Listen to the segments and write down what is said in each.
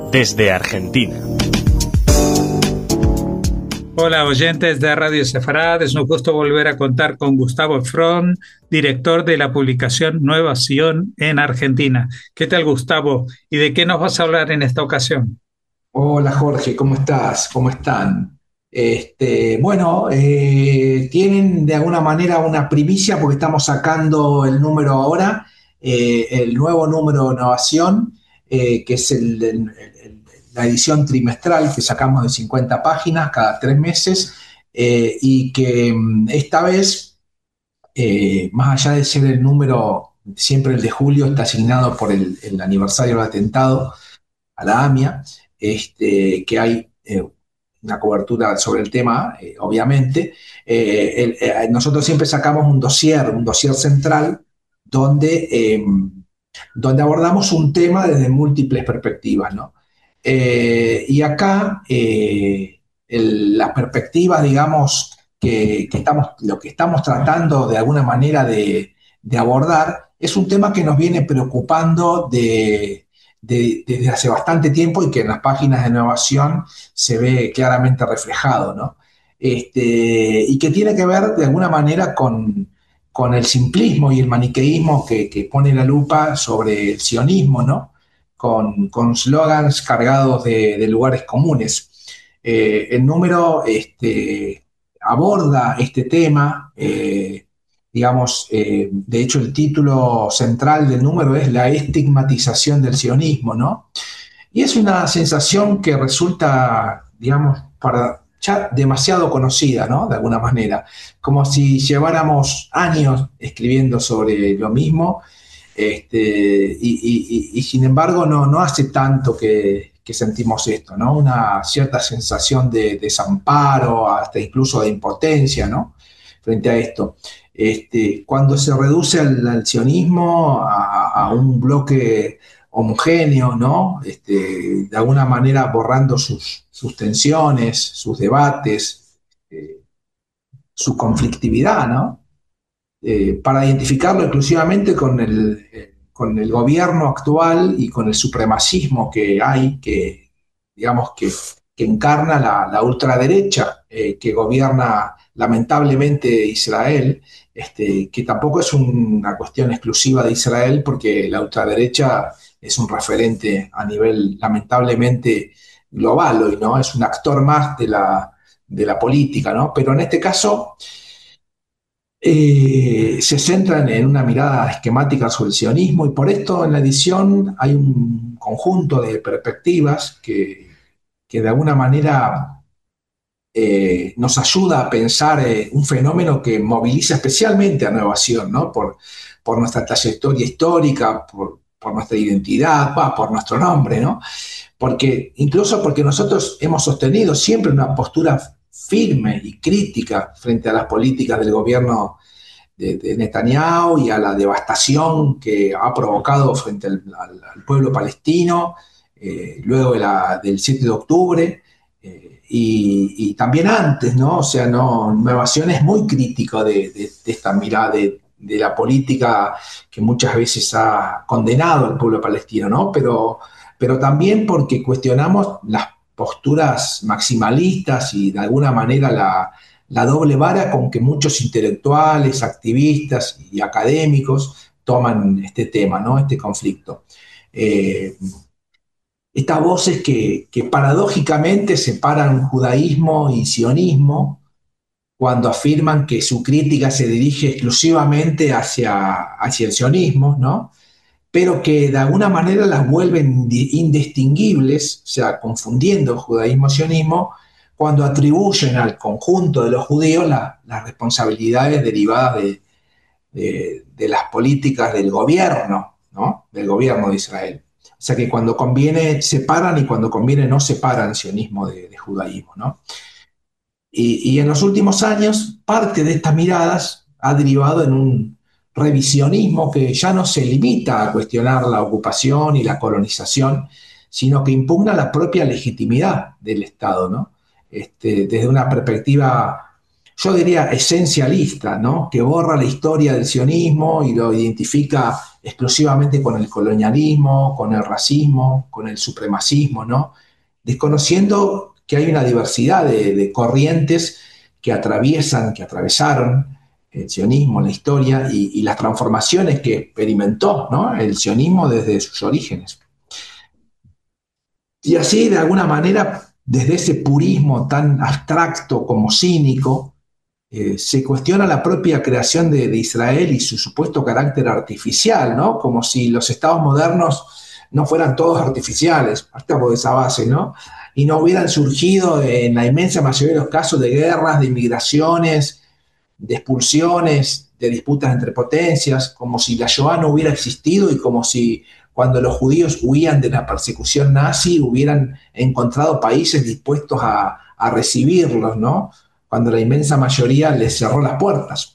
desde Argentina. Hola oyentes de Radio Sefarad, es un gusto volver a contar con Gustavo Fron, director de la publicación Nueva Sion en Argentina. ¿Qué tal, Gustavo? ¿Y de qué nos vas a hablar en esta ocasión? Hola Jorge, ¿cómo estás? ¿Cómo están? Tienen de alguna manera una primicia porque estamos sacando el número ahora, el nuevo número de Innovación, que es la edición trimestral que sacamos de 50 páginas cada 3 meses, y que esta vez, más allá de ser el número, siempre el de julio está asignado por el aniversario del atentado a la AMIA, que hay una cobertura sobre el tema, obviamente. Nosotros siempre sacamos un dossier central, donde abordamos un tema desde múltiples perspectivas, ¿no? Y acá las perspectivas, digamos, lo que estamos tratando de alguna manera de abordar es un tema que nos viene preocupando desde hace bastante tiempo y que en las páginas de innovación se ve claramente reflejado, ¿no? Y que tiene que ver de alguna manera con el simplismo y el maniqueísmo que pone la lupa sobre el sionismo, ¿no? Con slogans cargados de lugares comunes. El número aborda este tema, digamos, de hecho el título central del número es la estigmatización del sionismo, ¿no? Y es una sensación que resulta, digamos, para ya demasiado conocida, ¿no? De alguna manera, como si lleváramos años escribiendo sobre lo mismo, y sin embargo no hace tanto que sentimos esto, ¿no? Una cierta sensación de desamparo, hasta incluso de impotencia, ¿no? Frente a esto. Cuando se reduce al sionismo a un bloque homogéneo, ¿no? De alguna manera borrando sus tensiones, sus debates, su conflictividad, ¿no? Para identificarlo exclusivamente con el gobierno actual y con el supremacismo que hay, digamos, que encarna la ultraderecha, que gobierna lamentablemente Israel, que tampoco es una cuestión exclusiva de Israel, porque la ultraderecha es un referente a nivel lamentablemente global hoy, ¿no? Es un actor más de la política, ¿no? Pero en este caso se centran en una mirada esquemática sobre el sionismo, y por esto en la edición hay un conjunto de perspectivas que de alguna manera nos ayuda a pensar un fenómeno que moviliza especialmente a Nueva Sion, ¿no? Por nuestra trayectoria histórica, por nuestra identidad, por nuestro nombre, ¿no? Incluso porque nosotros hemos sostenido siempre una postura firme y crítica frente a las políticas del gobierno de Netanyahu y a la devastación que ha provocado frente al pueblo palestino, luego del 7 de octubre, y también antes, ¿no? O sea, Nueva Sion es muy crítico de esta mirada de la política que muchas veces ha condenado al pueblo palestino, ¿no? Pero también porque cuestionamos las posturas maximalistas y de alguna manera la doble vara con que muchos intelectuales, activistas y académicos toman este tema, ¿no? Este conflicto. Estas voces que paradójicamente separan judaísmo y sionismo cuando afirman que su crítica se dirige exclusivamente hacia el sionismo, ¿no? Pero que de alguna manera las vuelven indistinguibles, o sea, confundiendo judaísmo y sionismo, cuando atribuyen al conjunto de los judíos las responsabilidades derivadas de las políticas del gobierno, ¿no? Del gobierno de Israel. O sea que cuando conviene separan y cuando conviene no separan sionismo de judaísmo, ¿no? Y en los últimos años, parte de estas miradas ha derivado en un revisionismo que ya no se limita a cuestionar la ocupación y la colonización, sino que impugna la propia legitimidad del Estado, ¿no? Desde una perspectiva yo diría esencialista, ¿no? Que borra la historia del sionismo y lo identifica exclusivamente con el colonialismo, con el racismo, con el supremacismo, ¿no? Desconociendo que hay una diversidad de corrientes que atraviesan, que atravesaron el sionismo, la historia y las transformaciones que experimentó, ¿no? El sionismo desde sus orígenes. Y así, de alguna manera, desde ese purismo tan abstracto como cínico, se cuestiona la propia creación de Israel y su supuesto carácter artificial, ¿no? Como si los estados modernos no fueran todos artificiales, partamos de esa base, ¿no? Y no hubieran surgido en la inmensa mayoría de los casos de guerras, de inmigraciones, de expulsiones, de disputas entre potencias, como si la Shoah no hubiera existido y como si cuando los judíos huían de la persecución nazi hubieran encontrado países dispuestos a recibirlos, ¿no? Cuando la inmensa mayoría les cerró las puertas.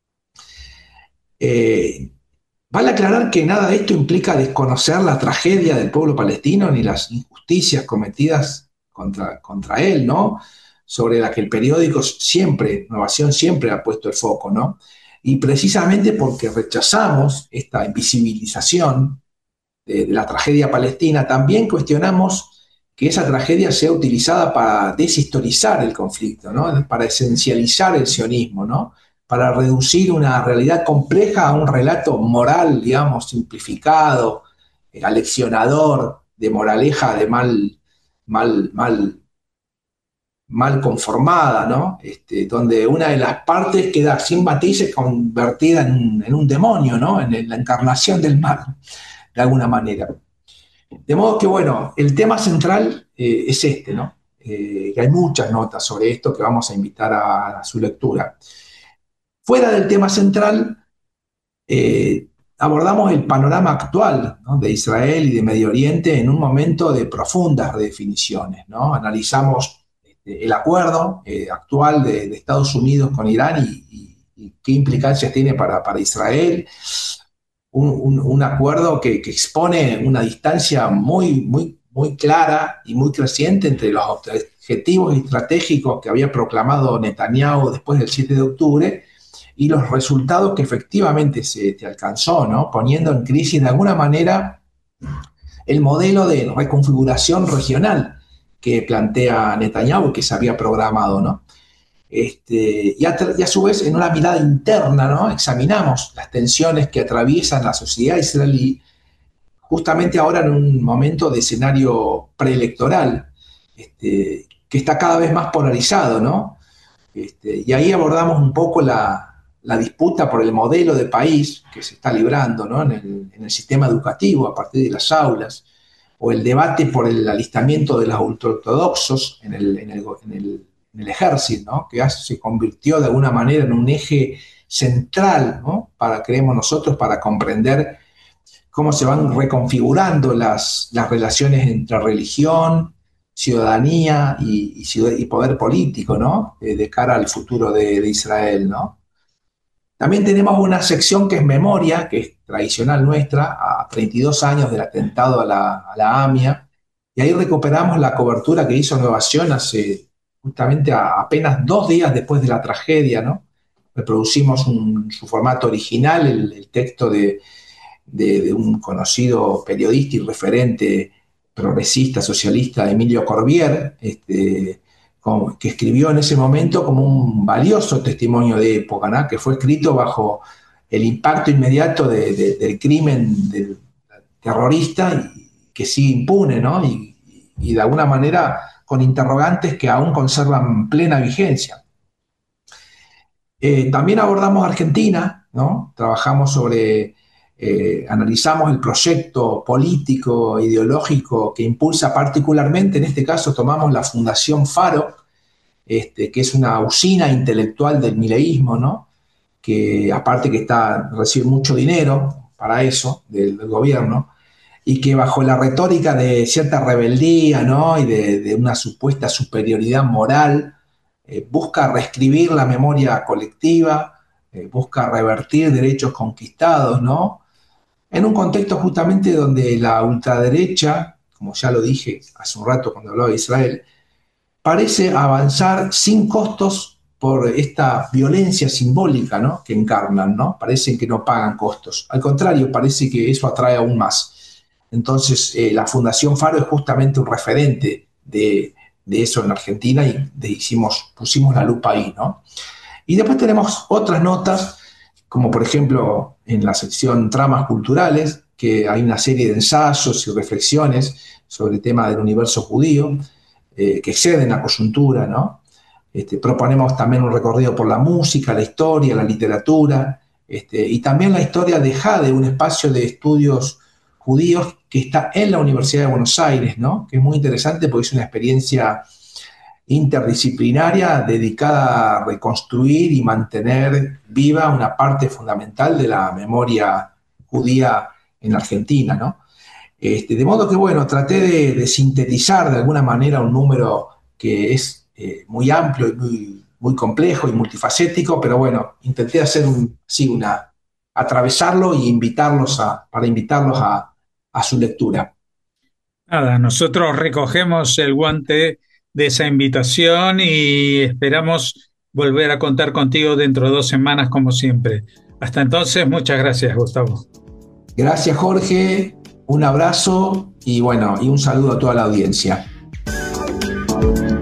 Eh, vale aclarar que nada de esto implica desconocer la tragedia del pueblo palestino ni las injusticias cometidas contra él, ¿no? Sobre la que el periódico siempre, Innovación siempre ha puesto el foco, ¿no? Y precisamente porque rechazamos esta invisibilización de la tragedia palestina, también cuestionamos que esa tragedia sea utilizada para deshistorizar el conflicto, ¿no? Para esencializar el sionismo, ¿no? Para reducir una realidad compleja a un relato moral, digamos, simplificado, aleccionador, de moraleja de mal, mal, mal conformada, ¿no? Donde una de las partes queda sin matices convertida en un demonio, ¿no? En la encarnación del mal, de alguna manera. De modo que, bueno, el tema central es este, ¿no? Que hay muchas notas sobre esto que vamos a invitar a su lectura. Fuera del tema central, abordamos el panorama actual, ¿no? De Israel y de Medio Oriente en un momento de profundas redefiniciones, ¿no? Analizamos el acuerdo actual de Estados Unidos con Irán y qué implicancias tiene para Israel. Un acuerdo que expone una distancia muy clara y muy creciente entre los objetivos estratégicos que había proclamado Netanyahu después del 7 de octubre y los resultados que efectivamente se alcanzó, ¿no? Poniendo en crisis de alguna manera el modelo de reconfiguración regional que plantea Netanyahu y que se había programado, ¿no? Y a su vez, en una mirada interna, ¿no? Examinamos las tensiones que atraviesan la sociedad israelí, justamente ahora en un momento de escenario preelectoral, que está cada vez más polarizado, ¿no? Y ahí abordamos un poco la disputa por el modelo de país que se está librando, ¿no? En el sistema educativo a partir de las aulas, o el debate por el alistamiento de los ultraortodoxos en el ejército, ¿no? Que se convirtió de alguna manera en un eje central, ¿no? Creemos nosotros, para comprender cómo se van reconfigurando las relaciones entre religión, ciudadanía y poder político, ¿no? De cara al futuro de Israel, ¿no? También tenemos una sección que es memoria, que es tradicional nuestra, a 32 años del atentado a la AMIA, y ahí recuperamos la cobertura que hizo Innovación hace justamente apenas 2 días después de la tragedia, ¿no? Reproducimos su formato original, el texto de un conocido periodista y referente progresista, socialista, Emilio Corbier, que escribió en ese momento como un valioso testimonio de época, ¿no? Que fue escrito bajo el impacto inmediato del crimen del terrorista que sigue impune, ¿no? Y de alguna manera con interrogantes que aún conservan plena vigencia. También abordamos Argentina, ¿no? Trabajamos analizamos el proyecto político, ideológico que impulsa particularmente, en este caso tomamos la Fundación Faro, que es una usina intelectual del mileísmo, ¿no? Que aparte que recibe mucho dinero para eso del gobierno, y que bajo la retórica de cierta rebeldía, ¿no? Y de una supuesta superioridad moral, busca reescribir la memoria colectiva, busca revertir derechos conquistados, ¿no? En un contexto justamente donde la ultraderecha, como ya lo dije hace un rato cuando hablaba de Israel, parece avanzar sin costos por esta violencia simbólica, ¿no?, que encarnan, ¿no? Parecen que no pagan costos. Al contrario, parece que eso atrae aún más. Entonces, la Fundación Faro es justamente un referente de eso en Argentina y pusimos la lupa ahí, ¿no? Y después tenemos otras notas, como por ejemplo en la sección Tramas Culturales, que hay una serie de ensayos y reflexiones sobre el tema del universo judío, que exceden la coyuntura, ¿no? Proponemos también un recorrido por la música, la historia, la literatura, y también la historia de Jade, un espacio de estudios judíos que está en la Universidad de Buenos Aires, ¿no?, que es muy interesante porque es una experiencia interdisciplinaria dedicada a reconstruir y mantener viva una parte fundamental de la memoria judía en Argentina, ¿no? De modo que, bueno, traté de sintetizar de alguna manera un número que es muy amplio y muy complejo y multifacético, pero bueno, intenté hacer atravesarlo y para invitarlos a su lectura. Nada, nosotros recogemos el guante de esa invitación y esperamos volver a contar contigo dentro de 2 semanas, como siempre. Hasta entonces, muchas gracias, Gustavo. Gracias, Jorge. Un abrazo y bueno, y un saludo a toda la audiencia.